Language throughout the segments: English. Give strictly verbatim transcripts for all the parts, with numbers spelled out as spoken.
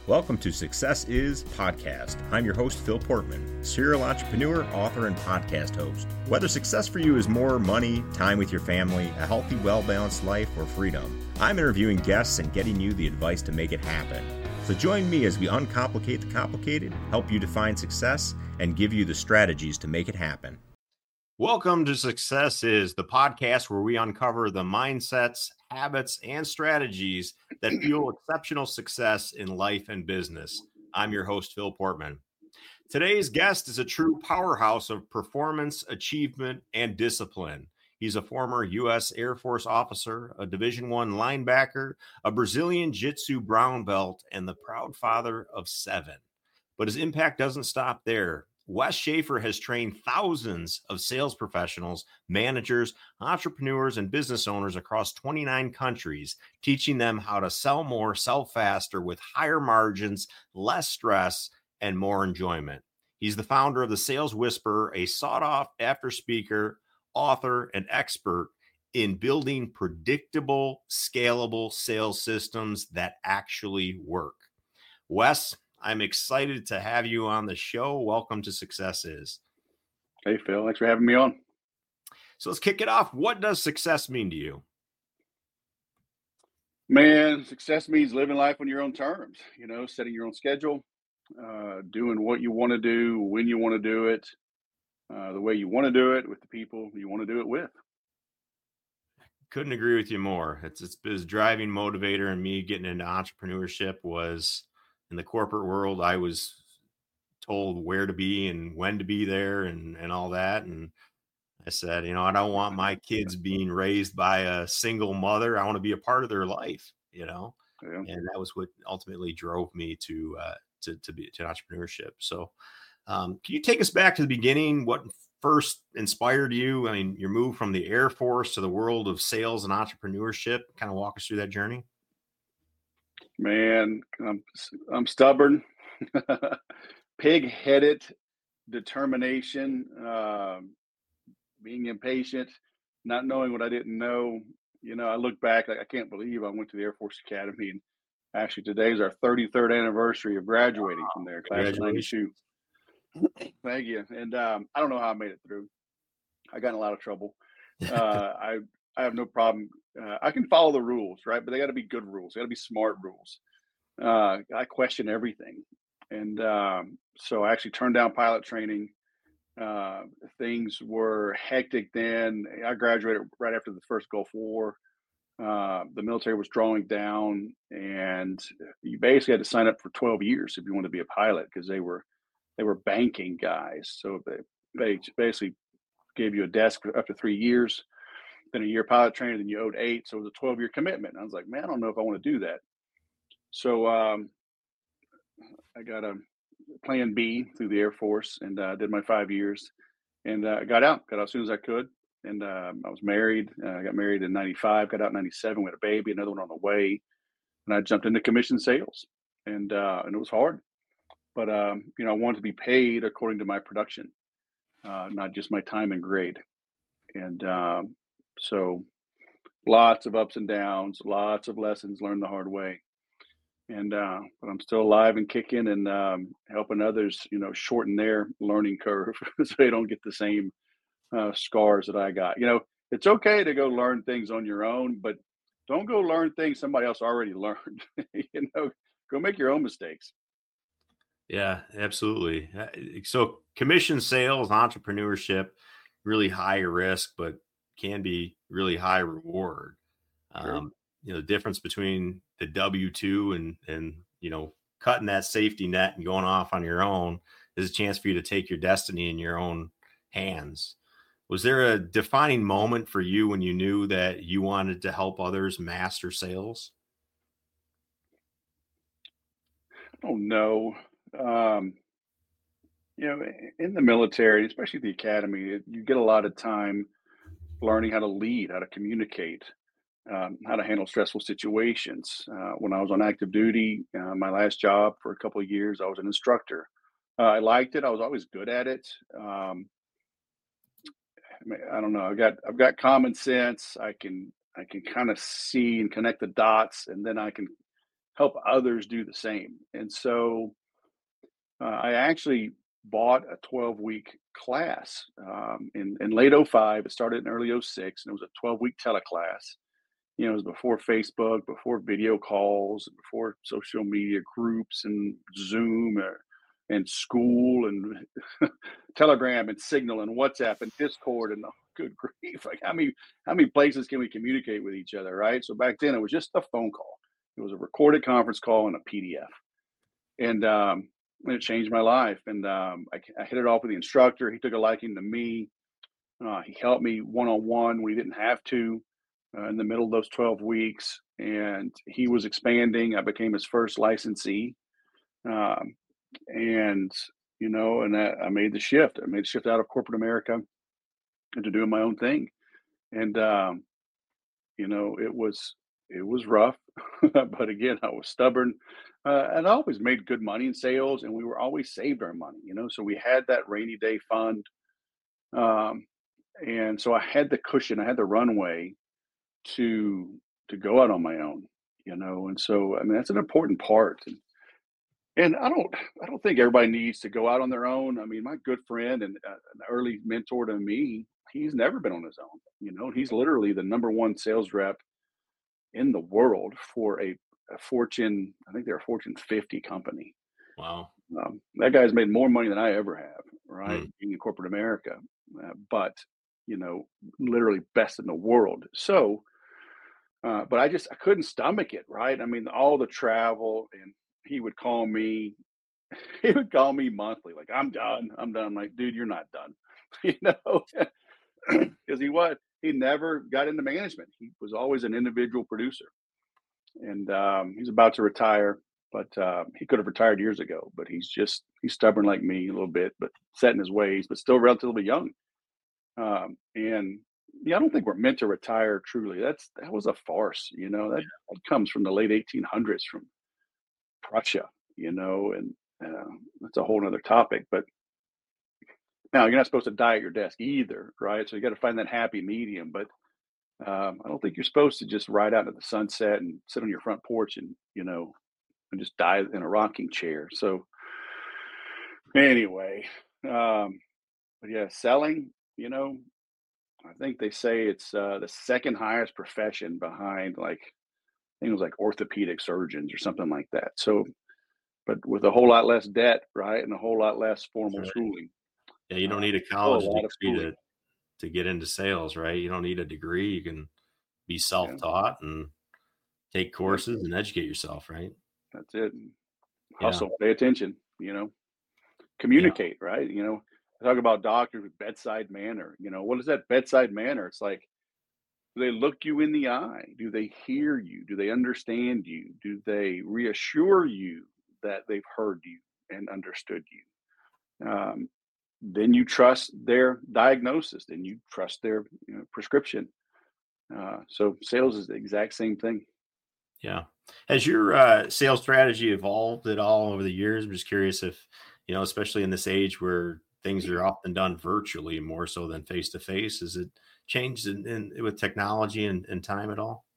Welcome to Success Is Podcast. I'm your host, Phil Portman, serial entrepreneur, author, and podcast host. Whether success for you is more money, time with your family, a healthy, well-balanced life, or freedom, I'm interviewing guests and getting you the advice to make it happen. So join me as we uncomplicate the complicated, help you define success, and give you the strategies to make it happen. Welcome to Success Is, the podcast where we uncover the mindsets, habits, and strategies that fuel exceptional success in life and business. I'm your host, Phil Portman. Today's guest is a true powerhouse of performance, achievement, and discipline. He's a former U S Air Force officer, a Division I linebacker, a Brazilian Jiu-Jitsu brown belt, and the proud father of seven. But his impact doesn't stop there. Wes Schaefer has trained thousands of sales professionals, managers, entrepreneurs, and business owners across twenty-nine countries, teaching them how to sell more, sell faster, with higher margins, less stress, and more enjoyment. He's the founder of the Sales Whisperer, a sought-after speaker, author, and expert in building predictable, scalable sales systems that actually work. Wes, I'm excited to have you on the show. Welcome to Success Is. Hey, Phil. Thanks for having me on. So let's kick it off. What does success mean to you? Man, success means living life on your own terms, you know, setting your own schedule, uh, doing what you want to do, when you want to do it, uh, the way you want to do it, with the people you want to do it with. Couldn't agree with you more. It's, it's his driving motivator, and me getting into entrepreneurship was in the corporate world. I was told where to be and when to be there and, and all that. And I said, you know, I don't want my kids being raised by a single mother. I want to be a part of their life, you know, yeah. And that was what ultimately drove me to, uh, to, to be to entrepreneurship. So um, can you take us back to the beginning? What first inspired you? I mean, your move from the Air Force to the world of sales and entrepreneurship. Kind of walk us through that journey. Man, I'm I'm stubborn, pig-headed, determination, uh, being impatient, not knowing what I didn't know. You know, I look back, I can't believe I went to the Air Force Academy, and actually today is our thirty-third anniversary of graduating from there, class of ninety-two. Thank you. And um, I don't know how I made it through. I got in a lot of trouble. Uh, I I have no problem. Uh, I can follow the rules, right? But they got to be good rules. They got to be smart rules. Uh, I question everything. And um, so I actually turned down pilot training. Uh, things were hectic then. I graduated right after the first Gulf War. Uh, the military was drawing down, and you basically had to sign up for twelve years if you wanted to be a pilot, because they were they were banking guys. So they, they basically gave you a desk for up to three years. Then a year pilot training, then you owed eight. So it was a twelve year commitment. And I was like, man, I don't know if I want to do that. So um, I got a plan B through the Air Force, and uh, did my five years and uh, got out, got out as soon as I could. And uh, I was married. Uh, I got married in ninety-five, got out in ninety-seven, we had a baby, another one on the way. And I jumped into commission sales, and uh, and it was hard. But, um, you know, I wanted to be paid according to my production, uh, not just my time and grade. And um, so lots of ups and downs, lots of lessons learned the hard way. And uh, but I'm still alive and kicking, and um, helping others, you know, shorten their learning curve so they don't get the same uh, scars that I got. You know, it's okay to go learn things on your own, but don't go learn things somebody else already learned. You know, go make your own mistakes. Yeah, absolutely. So commission sales, entrepreneurship, really high risk, but can be really high reward. Sure. Um, you know, the difference between the W two and, and, you know, cutting that safety net and going off on your own is a chance for you to take your destiny in your own hands. Was there a defining moment for you when you knew that you wanted to help others master sales? Oh, no. Um, you know, in the military, especially the academy, you get a lot of time learning how to lead, how to communicate, um, how to handle stressful situations. Uh, when I was on active duty, uh, my last job for a couple of years, I was an instructor. Uh, I liked it. I was always good at it. Um, I, mean, I don't know. I've got I've got common sense. I can I can kind of see and connect the dots, and then I can help others do the same. And so uh, I actually bought a twelve week class um, in, in late oh five. It started in early oh six, and it was a twelve week teleclass. You know, it was before Facebook, before video calls, before social media groups and Zoom or, and school and Telegram and Signal and WhatsApp and Discord and oh, good grief, like how many how many places can we communicate with each other, right? So back then it was just a phone call. It was a recorded conference call and a P D F, and um, and it changed my life. And um, I, I hit it off with the instructor. He took a liking to me. Uh, he helped me one on one when he didn't have to uh, in the middle of those twelve weeks, and he was expanding. I became his first licensee, um, and you know, and I, I made the shift. I made the shift out of corporate America into doing my own thing, and um, you know, it was it was rough, but again, I was stubborn, uh, and I always made good money in sales, and we were always saved our money, you know. So we had that rainy day fund, um, and so I had the cushion, I had the runway to to go out on my own, you know. And so I mean, that's an important part. And, and I don't I don't think everybody needs to go out on their own. I mean, my good friend and uh, an early mentor to me, he's never been on his own. You know, he's literally the number one sales rep in the world for a, a Fortune, I think they're a Fortune fifty company. Wow. Um, that guy's made more money than I ever have, right? Mm. Being in corporate America, uh, but you know, literally best in the world. So, uh, but I just I couldn't stomach it, right? I mean, all the travel, and he would call me. He would call me monthly, like I'm done, I'm done. I'm like, dude, you're not done, you know, because he was he never got into management. He was always an individual producer, and um, he's about to retire. But uh, he could have retired years ago. But he's just he's stubborn like me a little bit, but set in his ways, but still relatively young. Um, and yeah, I don't think we're meant to retire truly. That's that was a farce, you know. That, that comes from the late eighteen hundreds from Prussia, you know, and uh, that's a whole other topic. But now you're not supposed to die at your desk either, right? So you got to find that happy medium. But um, I don't think you're supposed to just ride out into the sunset and sit on your front porch and you know and just die in a rocking chair. So anyway, um, but yeah, selling, you know, I think they say it's uh, the second highest profession behind like I think it was like orthopedic surgeons or something like that. So, but with a whole lot less debt, right, and a whole lot less formal Right. schooling. Yeah, you don't Uh, need a still a college lot of degree schooling. to to get into sales, right? You don't need a degree. You can be Yeah, self-taught and take yep, courses and educate yourself, right? that's it. Yeah. Hustle, pay attention, you know, Yeah. communicate, right? You know, I talk about doctors with bedside manner. You know, what is that bedside manner? It's like, do they look you in the eye? Do they hear you? Do they understand you? Do they reassure you that they've heard you and understood you? Um, then you trust their diagnosis. Then you trust their you know, prescription. Uh, so sales is the exact same thing. Yeah. Has your uh, sales strategy evolved at all over the years? I'm just curious if, you know, especially in this age where things are often done virtually more so than face to face, has it changed in, in with technology and, and time at all?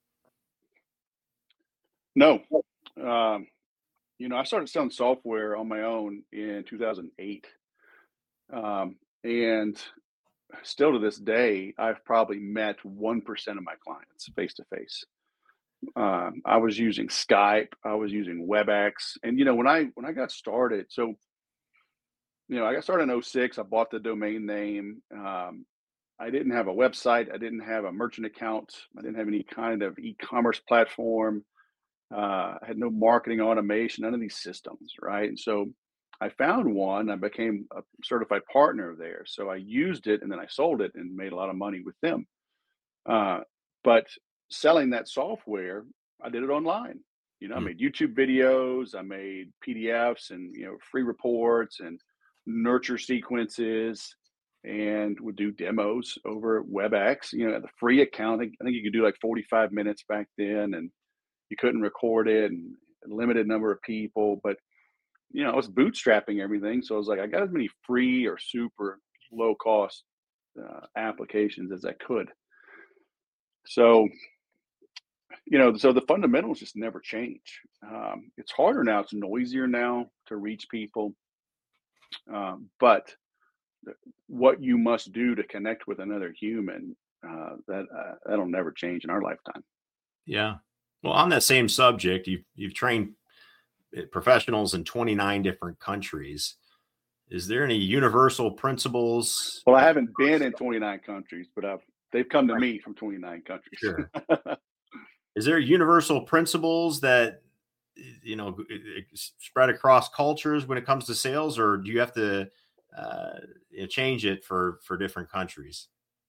No, um, you know, I started selling software on my own in two thousand eight. Um, and still to this day, I've probably met one percent of my clients face to face. Um, I was using Skype, I was using WebEx, and you know when I when I got started, so you know I got started in oh six. I bought the domain name. Um, I didn't have a website. I didn't have a merchant account. I didn't have any kind of e-commerce platform. Uh, I had no marketing automation, none of these systems, right? And so I found one. I became a certified partner there. So I used it and then I sold it and made a lot of money with them. Uh, but selling that software, I did it online. You know, I Mm. made YouTube videos, I made P D Fs and, you know, free reports and nurture sequences and would do demos over WebEx. You know, the free account, I think, I think you could do like forty-five minutes back then and you couldn't record it and a limited number of people. But, you know, I was bootstrapping everything. So I was like, I got as many free or super low cost uh, applications as I could. So you know, so the fundamentals just never change. Um, it's harder now. It's noisier now to reach people. Um, but what you must do to connect with another human, uh, that uh, that'll never change in our lifetime. Yeah. Well, on that same subject, you've you've trained eh, professionals in twenty-nine different countries. Is there any universal principles? Well, I uh, haven't been in twenty-nine countries, but I've they've come to me from twenty-nine countries. Sure. Is there universal principles that eh, you know g- eh, eh, spread across cultures when it comes to sales, or do you have to uh, you know, change it for for different countries?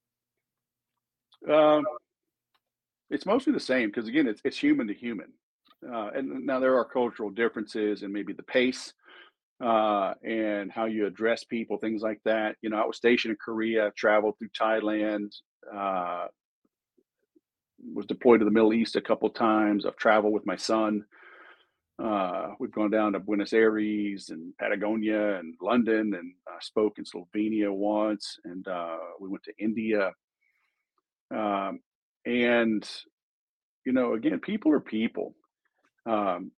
um, it's mostly the same because again, it's it's human to human. Uh, and now there are cultural differences and maybe the pace uh, and how you address people, things like that. You know, I was stationed in Korea, traveled through Thailand, uh, was deployed to the Middle East a couple times. I've traveled with my son. Uh, we've gone down to Buenos Aires and Patagonia and London, and I spoke in Slovenia once, and uh, we went to India. Um, and you know, again, people are people. Um,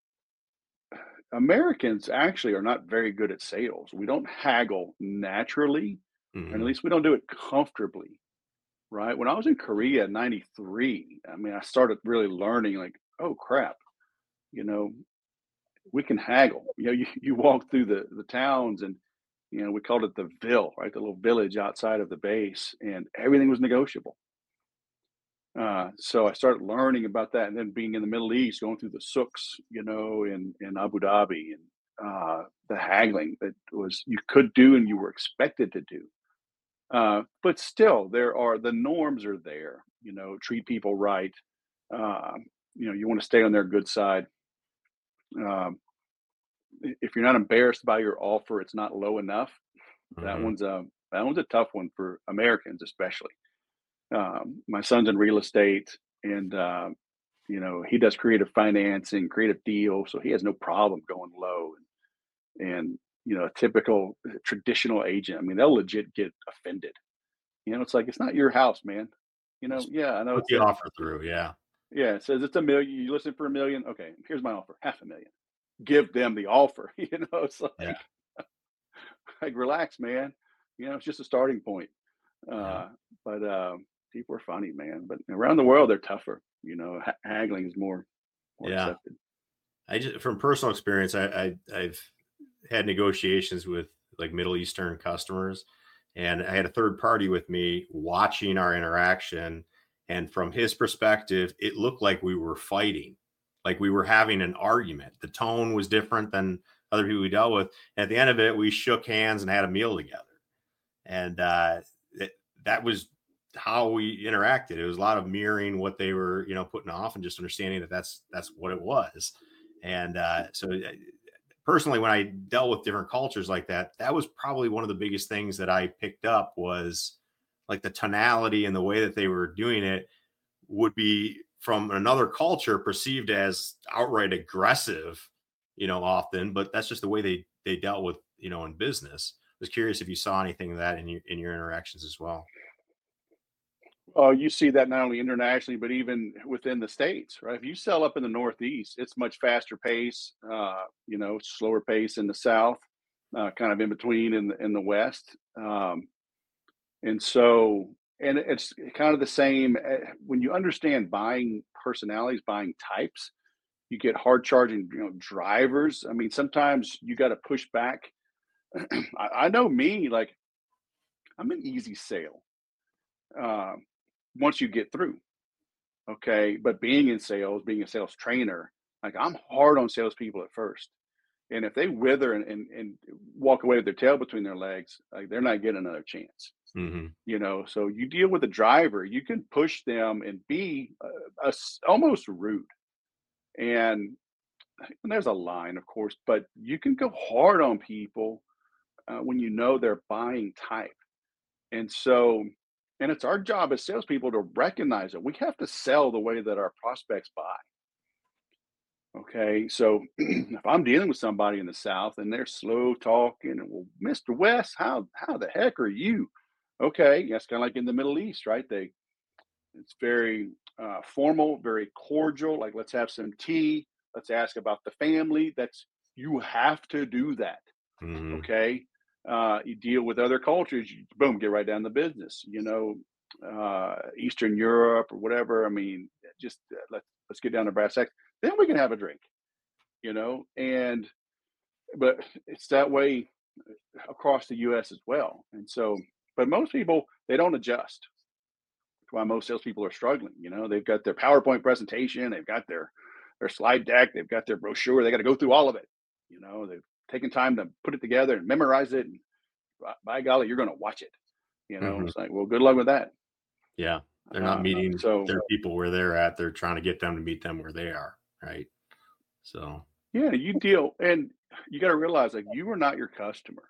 Americans actually are not very good at sales. We don't haggle naturally, and at Hmm. least we don't do it comfortably, right? When I was in Korea in 'ninety-three, I mean, I started really learning like, oh crap, you know, we can haggle. You know, you, you walk through the, the towns and, you know, we called it the Ville, right? The little village outside of the base, and everything was negotiable. Uh, so I started learning about that, and then being in the Middle East, going through the souks, you know, in in Abu Dhabi, and uh, the haggling that was you could do and you were expected to do. Uh, but still, there are the norms are there. You know, treat people right. Um, you know, you want to stay on their good side. Um, i- if you're not embarrassed by your offer, it's not low enough. That Hmm. one's a that one's a tough one for Americans, especially. Um, my son's in real estate, and uh, you know he does creative financing, creative deals, so he has no problem going low. And, and you know, a typical uh, traditional agent, I mean, they'll legit get offended. You know, it's like it's not your house, man. You know, Just yeah, I know put it the says, offer through. Yeah. yeah, it says it's a million. You listen for a million. Okay, here's my offer, half a million. Give them the offer. You know, it's Yeah. like, like relax, man. You know, it's just a starting point. Yeah. Uh, but um, people are funny, man. But around the world, they're tougher. You know, ha- haggling is more more Yeah. accepted. I just from personal experience, I, I I've had negotiations with like Middle Eastern customers, and I had a third party with me watching our interaction. And from his perspective, it looked like we were fighting, like we were having an argument. The tone was different than other people we dealt with. At the end of it, we shook hands and had a meal together. And uh, it, that was how we interacted. It was a lot of mirroring what they were, you know, putting off, and just understanding that that's that's what it was. And uh, so, uh, personally, when I dealt with different cultures like that, that was probably one of the biggest things that I picked up was like the tonality and the way that they were doing it would be from another culture perceived as outright aggressive, you know, often, but that's just the way they they dealt with, you know, in business. I was curious if you saw anything of that in your in your interactions as well. Oh, you see that not only internationally, but even within the states, right? If you sell up in the Northeast, it's much faster pace. Uh, you know, slower pace in the South, uh, kind of in between in the in the West. Um, and so, and it's kind of the same uh, when you understand buying personalities, buying types. You get hard charging, you know, drivers. I mean, sometimes you got to push back. I, I know me, like I'm an easy sale um, once you get through. Okay, but being in sales, being a sales trainer, like I'm hard on salespeople at first, and if they wither and and, and walk away with their tail between their legs, like they're not getting another chance. Hmm. You know, so you deal with the driver, you can push them and be uh, a s almost rude, and, and there's a line, of course, but you can go hard on people uh, when you know they're buying type. And so, and it's our job as salespeople to recognize it. We have to sell the way that our prospects buy. Okay, so if I'm dealing with somebody in the South and they're slow talking, and well, mister West, how how the heck are you? Okay, that's kind of like in the Middle East, right? They it's very uh, formal, very cordial. Like, let's have some tea. Let's ask about the family. That's you have to do that. Mm-hmm. Okay. Uh, you deal with other cultures. You, boom, get right down to business. You know, uh, Eastern Europe or whatever. I mean, just uh, let's let's get down to brass tacks. Then we can have a drink. You know, and but it's that way across the U S as well. And so, but most people, they don't adjust. That's why most salespeople are struggling. You know, they've got their PowerPoint presentation, they've got their their slide deck, they've got their brochure. They got to go through all of it. You know, they've taken time to put it together and memorize it. And by, by golly, you're going to watch it. You know, Mm-hmm. it's like, well, good luck with that. Yeah, they're not Uh, meeting so their people where they're at. They're trying to get them to meet them where they are, right? So yeah, you deal, and you got to realize, like, you are not your customer.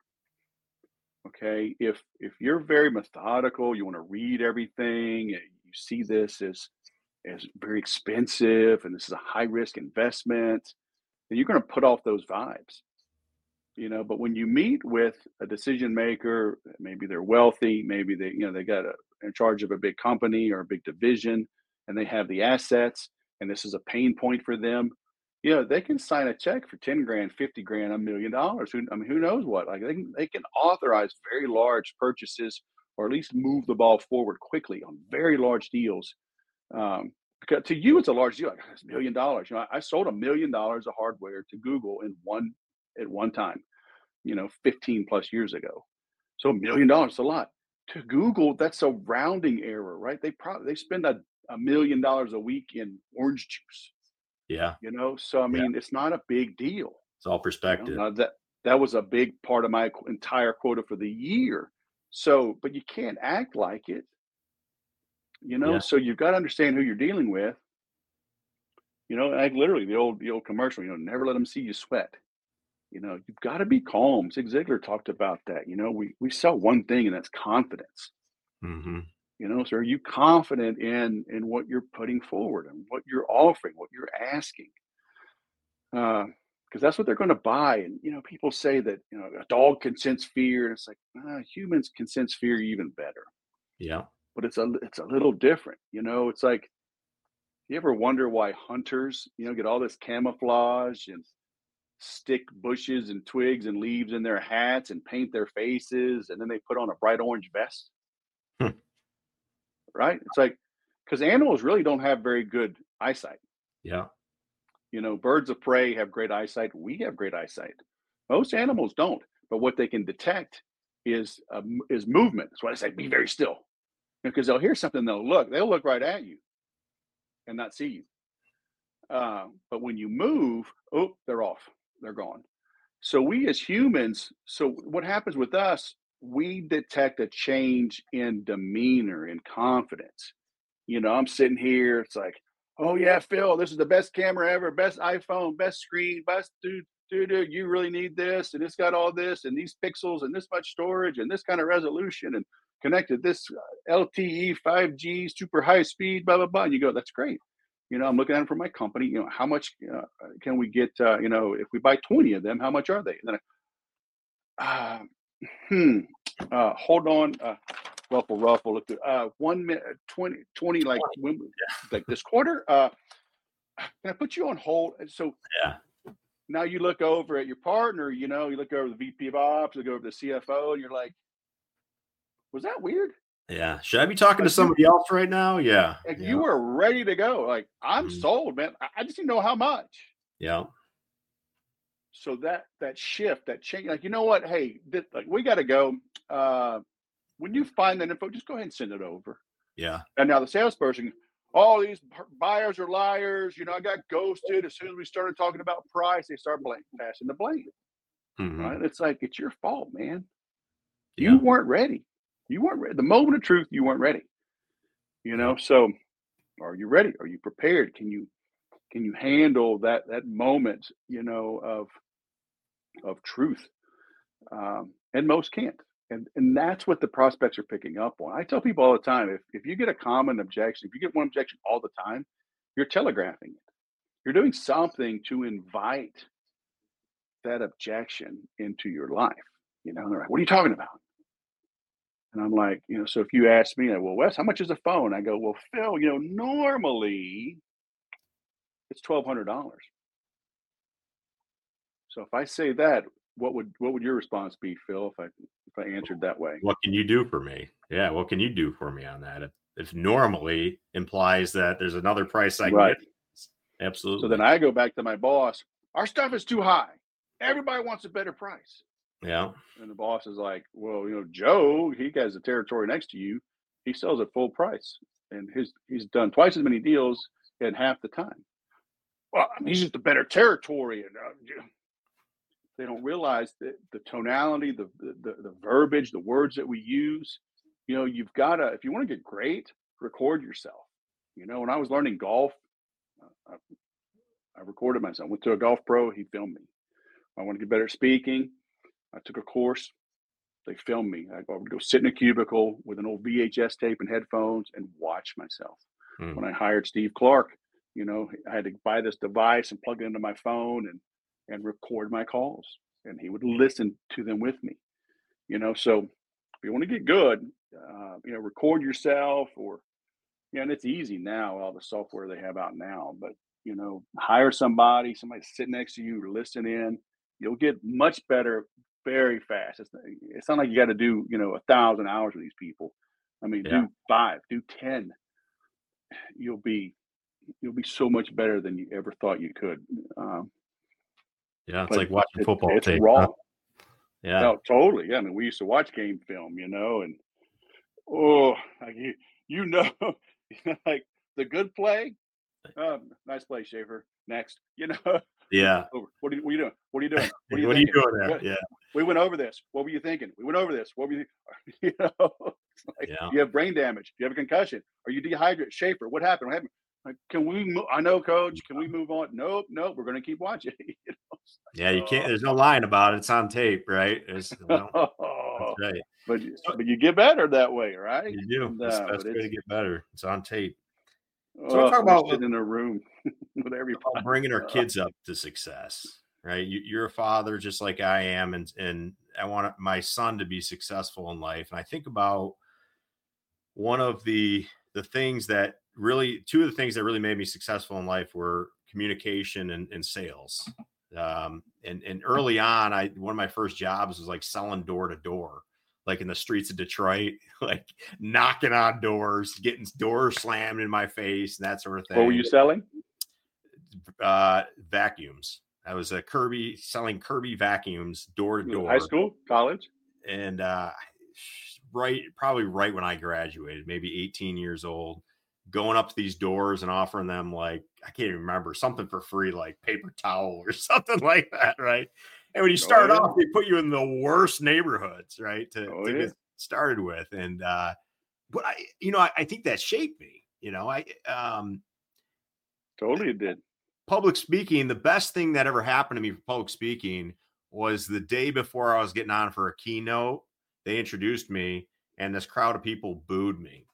Okay, if if you're very methodical, you want to read everything, and you see this as as very expensive, and this is a high risk investment, then you're going to put off those vibes, you know. But when you meet with a decision maker, maybe they're wealthy, maybe they, you know, they got a in charge of a big company or a big division, and they have the assets, and this is a pain point for them. You know, they can sign a check for ten grand, fifty grand, a million dollars. Who, I mean, who knows what? Like, they can they can authorize very large purchases, or at least move the ball forward quickly on very large deals. Um, because to you, it's a large deal. Like, it's a million dollars. You know, I, I sold a million dollars of hardware to Google in one at one time. You know, fifteen plus years ago. So a million dollars is a lot. To Google, that's a rounding error, right? They probably they spend a, a million dollars a week in orange juice. yeah, You know, so I yeah, mean, it's not a big deal. it's all You know, perspective. now that that was a big part of my qu- entire quota for the year. So, but you can't act like it. You know, Yeah, so you've got to understand who you're dealing with. You know, like literally the old the old commercial. You know, never let them see you sweat. You know, you've got to be calm. Zig Ziglar talked about that. You know, we we sell one thing, and that's confidence. mm-hmm. You know, so are you confident in in what you're putting forward and what you're offering, what you're asking? Uh, because that's what they're going to buy. And you know, people say that you know a dog can sense fear, and it's like uh, humans can sense fear even better. Yeah, But it's a it's a little different. You know, it's like you ever wonder why hunters, you know, get all this camouflage and stick bushes and twigs and leaves in their hats and paint their faces, and then they put on a bright orange vest, Hmm. right? It's like because animals really don't have very good eyesight. Yeah, You know, birds of prey have great eyesight. We have great eyesight. Most animals don't, but what they can detect is uh, m- is movement. That's why I say be very still, because they'll hear something, they'll look, they'll look right at you and not see you. Uh, but when you move, oh, they're off, they're gone. So we as humans, so what happens with us? We detect a change in demeanor and confidence. You know, I'm sitting here, it's like, oh yeah, Phil, this is the best camera ever, best iPhone, best screen, best dude, dude, dude, you really need this, and it's got all this, and these pixels, and this much storage, and this kind of resolution, and connected this uh, L T E five G, super high speed, blah blah blah. And you go, that's great. You know, I'm looking at them for my company. You know, how much uh, can we get? Uh, you know, if we buy twenty of them, how much are they? And then I, uh, hmm, uh, hold on. Uh, ruffle, ruffle. Look, uh, one minute, twenty, twenty, like when, like this quarter. Uh, can I put you on hold? And so yeah, now you look over at your partner. You know, you look over the V P of Ops, look over the C F O, and you're like, was that weird? yeah. Should I be talking to Like you, somebody else right now? Yeah, like yeah, you were ready to go. Like I'm mm, sold, man. I, I just didn't know how much. yeah, So that that shift, that change, like you know what? Hey, this, like we got to go. Uh, when you find that info, just go ahead and send it over. yeah, And now the salesperson, all these buyers are liars. You know, I got ghosted as soon as we started talking about price. They start blame, passing the blame. mm-hmm. Right? It's like it's your fault, man. You Yeah, weren't ready. You weren't ready. The moment of truth, you weren't ready. You yeah, know, so are you ready? Are you prepared? Can you can you handle that that moment? You know, of of truth. Um, and most can't. And, and that's what the prospects are picking up on. I tell people all the time, if, if you get a common objection, if you get one objection all the time, you're telegraphing it. You're doing something to invite that objection into your life. You know, they're like, what are you talking about? And I'm like, you know, so if you ask me, like, well, Wes, how much is a phone? I go, well, Phil, you know, normally it's twelve hundred dollars. So if I say that, what would what would your response be, Phil, if I if I answered that way? What can you do for me? Yeah, what can you do for me on that? If, if normally implies that there's another price I can Right. get. Absolutely. So then I go back to my boss. Our stuff is too high. Everybody wants a better price. Yeah. And the boss is like, well, you know, Joe, he has the territory next to you. He sells at full price, and his he's done twice as many deals in half the time. Well, I mean, he's just a better territory, and uh, they don't realize that the tonality, the, the the verbiage, the words that we use. You know, you've got to, if you want to get great, record yourself. You know, when I was learning golf, uh, I, I recorded myself. Went to a golf pro. He filmed me. I want to get better at speaking. I took a course. They filmed me. I would go sit in a cubicle with an old V H S tape and headphones and watch myself. Hmm. When I hired Steve Clark, you know, I had to buy this device and plug it into my phone and and record my calls. And he would listen to them with me. You know, so if you want to get good, uh, you know, record yourself or, yeah, and it's easy now, all the software they have out now. But, you know, hire somebody, somebody sit next to you to listen in. You'll get much better very fast. It's, it's not like you got to do, you know, a thousand hours with these people. I mean, yeah. do five, do ten. You'll be, you'll be so much better than you ever thought you could. Um, yeah, it's like watching it, football. It's tape, raw. Huh? Yeah, no, totally. Yeah, I mean, we used to watch game film, you know, and oh, like you, you know, like the good play. Oh, nice play, Schaefer. Next, you know. Yeah. What are you, what are you doing? What are you doing? What are you, what are you doing there? What, yeah. We went over this. What were you thinking? We went over this. What were you, you know? Like, yeah. You have brain damage. You have a concussion. Are you dehydrated? Schaefer, what happened? What happened? Like, can we move? I know, coach. Can we move on? Nope, nope. We're going to keep watching. You know? Yeah, you can't. There's no lying about it. It's on tape, right? It's, well, oh, that's right. But but you get better that way, right? You do. And, uh, it's the best way to get better. It's on tape. So oh, we're talking about sitting in a room with everybody. Bringing our kids up to success, right? You, you're a father just like I am, and and I want my son to be successful in life. And I think about one of the the things that really, two of the things that really made me successful in life were communication and, and sales. Um, and and early on, I one of my first jobs was like selling door to door, like in the streets of Detroit, like knocking on doors, getting doors slammed in my face, and that sort of thing. What were you selling? Uh, vacuums. I was a Kirby selling Kirby vacuums door to door. High school, college, and uh, right, probably right when I graduated, maybe eighteen years old, going up to these doors and offering them like I can't even remember something for free, like paper towel or something like that, right? And when you start oh, yeah. off, they put you in the worst neighborhoods, right, to, oh, to yeah. get started with. And, uh, but I, you know, I, I think that shaped me, you know, I, um, totally it did. Public speaking, the best thing that ever happened to me for public speaking was the day before I was getting on for a keynote, they introduced me and this crowd of people booed me.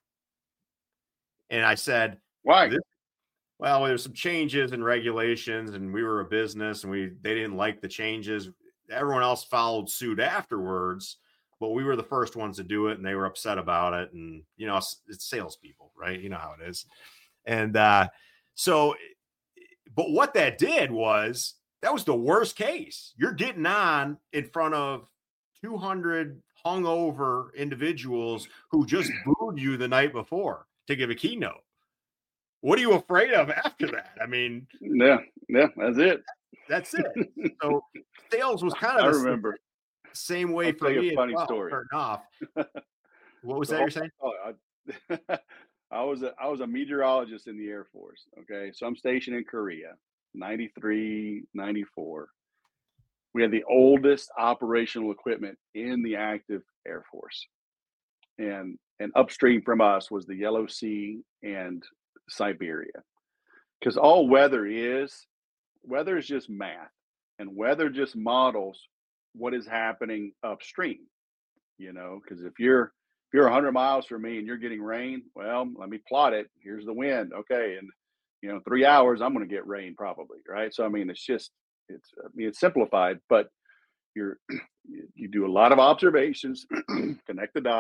And I said, why? This, well, there's some changes and regulations, and we were a business, and we they didn't like the changes. Everyone else followed suit afterwards, but we were the first ones to do it, and they were upset about it. And you know, it's, it's salespeople, right? You know how it is. And uh, so, but what that did was that was the worst case. You're getting on in front of two hundred hungover individuals who just booed you the night before to give a keynote. What are you afraid of after that? I mean, yeah, yeah, that's it. That's it. So sales was kind of I the remember same, same way I'll for me. A funny well, story. Starting off. What was so, that you're saying? Oh, I, I was a I was a meteorologist in the Air Force. Okay, so I'm stationed in Korea, ninety-three, ninety-four. We had the oldest operational equipment in the active Air Force, and and upstream from us was the Yellow Sea and Siberia, because all weather is weather is just math, and weather just models what is happening upstream. You know, because if you're if you're one hundred miles from me and you're getting rain, well, let me plot it. Here's the wind. Okay, and you know, three hours I'm going to get rain probably, right? So I mean, it's just it's I mean it's simplified, but you're you do a lot of observations, connect the dots,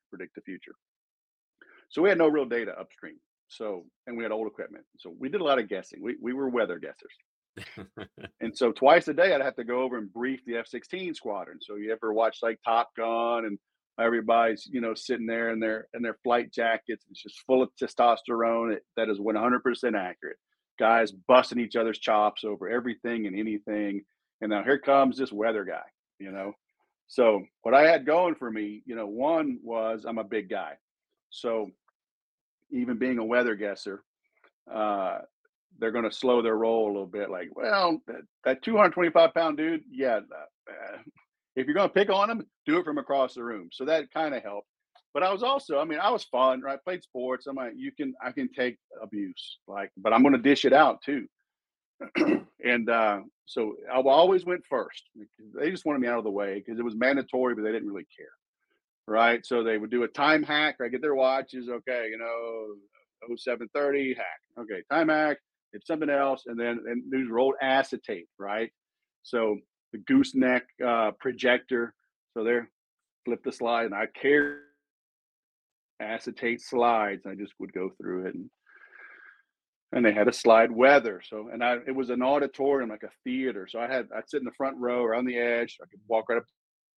predict the future. So we had no real data upstream. So, and we had old equipment. So we did a lot of guessing. We, we were weather guessers. And so twice a day I'd have to go over and brief the F sixteen squadron. So you ever watch like Top Gun and everybody's, you know, sitting there in their in their flight jackets. It's just full of testosterone. It, that is one hundred percent accurate. Guys busting each other's chops over everything and anything. And now here comes this weather guy, you know. So what I had going for me, you know, one was I'm a big guy. So even being a weather guesser, uh, they're going to slow their roll a little bit. Like, well, that, that two hundred twenty-five pound dude, yeah, uh, if you're going to pick on him, do it from across the room. So that kind of helped. But I was also, I mean, I was fun, right? Played sports. I'm like, you can, I can take abuse, like, but I'm going to dish it out too. and uh, so I always went first. They just wanted me out of the way because it was mandatory, but they didn't really care, right? So they would do a time hack. I get their watches, okay, you know, oh seven thirty hack, okay, time hack. It's something else, and then and these rolled acetate, right? So the gooseneck uh, projector. So there, flip the slide, and I carry acetate slides. I just would go through it, and and they had a slide weather. So and I it was an auditorium, like a theater. So I had I'd sit in the front row or on the edge. I could walk right up.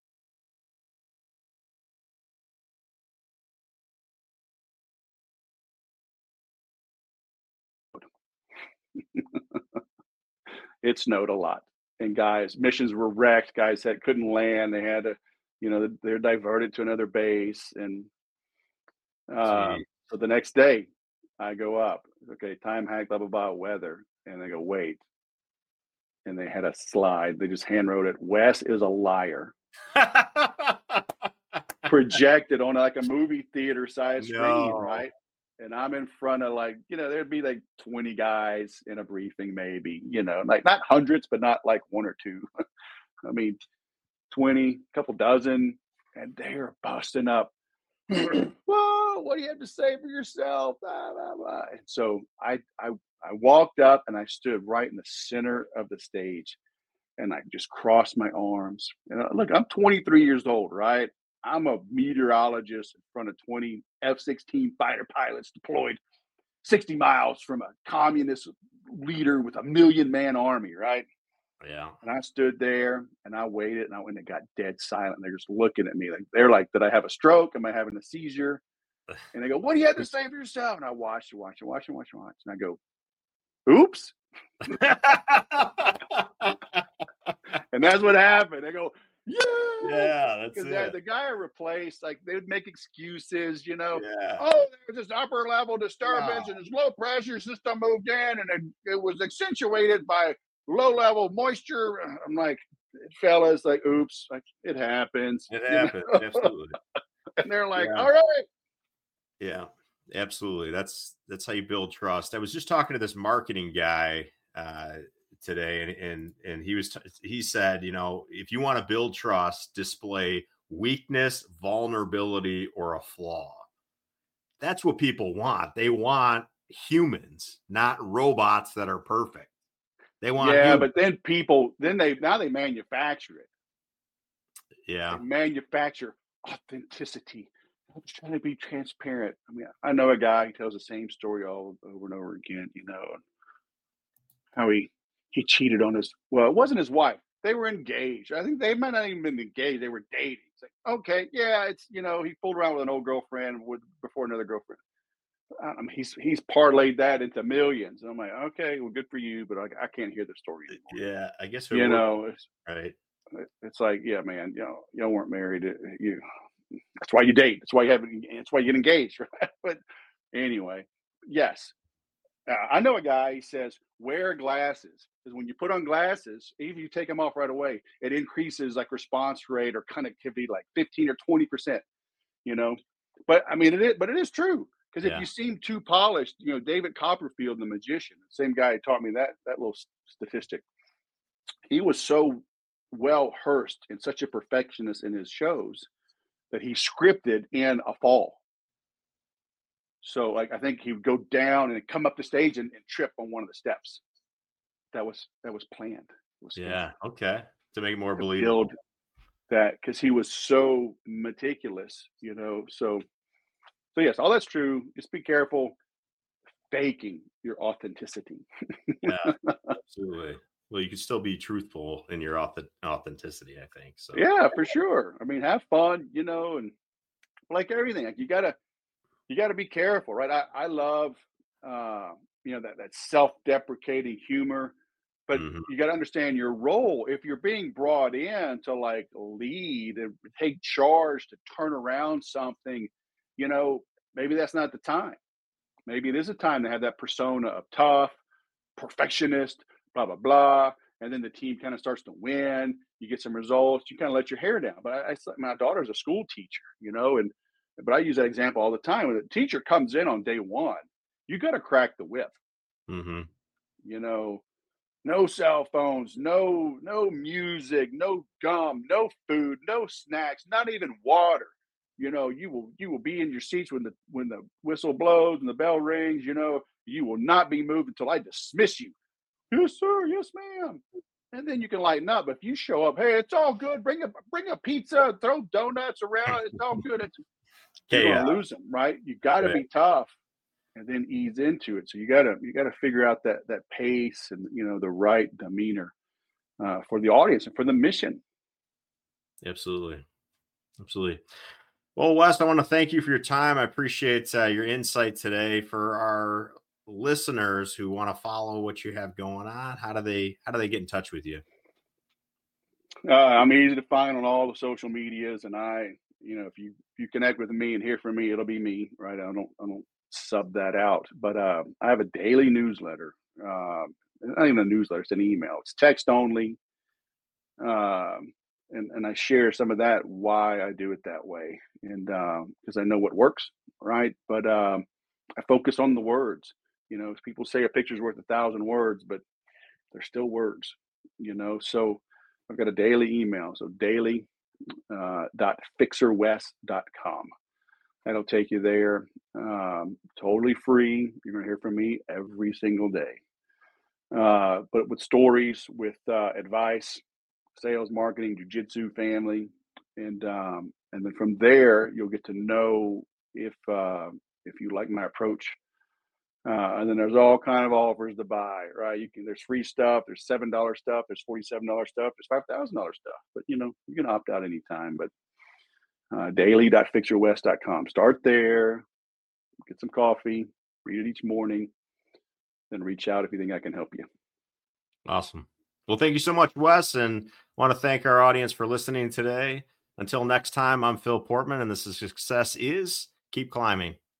It snowed a lot, and guys, missions were wrecked. Guys that couldn't land, they had to, you know, they're diverted to another base. And uh, so the next day, I go up. Okay, time hack, blah blah blah, weather, and they go wait, and they had a slide. They just hand wrote it. Wes is a liar. Projected on like a movie theater size no. screen, right? And I'm in front of like, you know, there'd be like twenty guys in a briefing, maybe, you know, like not hundreds, but not like one or two. I mean, twenty, a couple dozen, and they're busting up. Whoa, what do you have to say for yourself? Blah, blah, blah. And so I, I, I walked up and I stood right in the center of the stage, and I just crossed my arms. And look, I'm twenty-three years old, right? I'm a meteorologist in front of twenty F sixteen fighter pilots deployed sixty miles from a communist leader with a million man army, right? Yeah. And I stood there and I waited, and I went and got dead silent. They're just looking at me like they're like, did I have a stroke? Am I having a seizure? And they go, what do you have to say for yourself? And I watch and watch and watch and watch and watch. And I go, oops. And that's what happened. They go, yeah, yeah, that's it. The guy I replaced, like they would make excuses, you know. Yeah. Oh, there was this upper level disturbance, wow. and his low pressure system moved in, and it, it was accentuated by low level moisture. I'm like, fellas, like, oops, like it happens. It happens, absolutely. And they're like, yeah. all right. Yeah, absolutely. That's that's how you build trust. I was just talking to this marketing guy uh, today, and and and he was t- he said, you know, if you want to build trust, display weakness, vulnerability, or a flaw. That's what people want. They want humans, not robots that are perfect. They want yeah, humans. But then people then they now they manufacture it. Yeah, they manufacture authenticity. I'm just trying to be transparent. I mean, I know a guy who tells the same story all over and over again. You know, how he. He cheated on his, well, it wasn't his wife. They were engaged. I think they might not even been engaged. They were dating. It's like, okay, yeah, it's, you know, he fooled around with an old girlfriend with before another girlfriend. I mean, he's he's parlayed that into millions. And I'm like, okay, well, good for you, but I, I can't hear the story anymore. Yeah, I guess. You know, it's, right. It's like, yeah, man, you know, y'all weren't married. You, that's why you date. That's why you have, that's why you get engaged. Right? But anyway, yes. Uh, I know a guy, he says, wear glasses. Because when you put on glasses, even if you take them off right away, it increases like response rate or connectivity like fifteen or twenty percent, you know. But I mean, it is, but it is true. Because if yeah. you seem too polished, you know, David Copperfield, the magician, the same guy who taught me that, that little statistic, he was so well rehearsed and such a perfectionist in his shows that he scripted in a fall. So like, I think he would go down and come up the stage and, and trip on one of the steps. That was, that was planned. It was yeah. Planned. Okay. To make it more to believable. Build, that because he was so meticulous, you know. So, so yes, all that's true. Just be careful faking your authenticity. Yeah, absolutely. Well, you can still be truthful in your auth- authenticity, I think. So, Yeah, for sure. I mean, have fun, you know, and like everything, like you gotta you gotta be careful, right? I, I love uh, you know, that that self-deprecating humor, but mhm, you gotta understand your role. If you're being brought in to like lead and take charge to turn around something, you know, maybe that's not the time. Maybe it is a time to have that persona of tough, perfectionist, blah blah blah, and then the team kind of starts to win. You get some results. You kind of let your hair down. But I, I my daughter's a school teacher, you know, and but I use that example all the time. When a teacher comes in on day one, you got to crack the whip. mhm. You know, no cell phones, no no music, no gum, no food, no snacks, not even water. You know, you will you will be in your seats when the when the whistle blows and the bell rings. You know, you will not be moved until I dismiss you. Yes, sir. Yes, ma'am. And then you can lighten up. But if you show up, hey, it's all good. Bring a bring a pizza, throw donuts around. It's all good. It's, you're Okay, going yeah, to lose them, right? You got to right. be tough and then ease into it. So you got to you got to figure out that that pace and you know the right demeanor uh, for the audience and for the mission. Absolutely, absolutely. Well, Wes, I want to thank you for your time. I appreciate uh, your insight today. For our listeners who want to follow what you have going on, how do they how do they get in touch with you? Uh, I'm easy to find on all the social medias, and I, you know, if you if you connect with me and hear from me, it'll be me, right? I don't I don't sub that out, but uh, I have a daily newsletter. Uh, not even a newsletter; it's an email. It's text only, um, and and I share some of that why I do it that way, and because um, I know what works, right? But um, I focus on the words. You know, people say a picture's worth a thousand words, but they're still words. You know, so I've got a daily email. So daily uh, dot fixer west dot com. That'll take you there. Um, totally free. You're going to hear from me every single day. Uh, but with stories, with uh, advice, sales, marketing, jujitsu, family, and um, and then from there you'll get to know if uh, if you like my approach. Uh, and then there's all kind of offers to buy, right? You can there's free stuff, there's seven dollar stuff, there's forty seven dollar stuff, there's five thousand dollar stuff. But you know you can opt out anytime. But uh, daily dot fixer west dot com. Start there, get some coffee, read it each morning, then reach out if you think I can help you. Awesome. Well, thank you so much, Wes, and want to thank our audience for listening today. Until next time, I'm Phil Portman, and this is Success is Keep Climbing.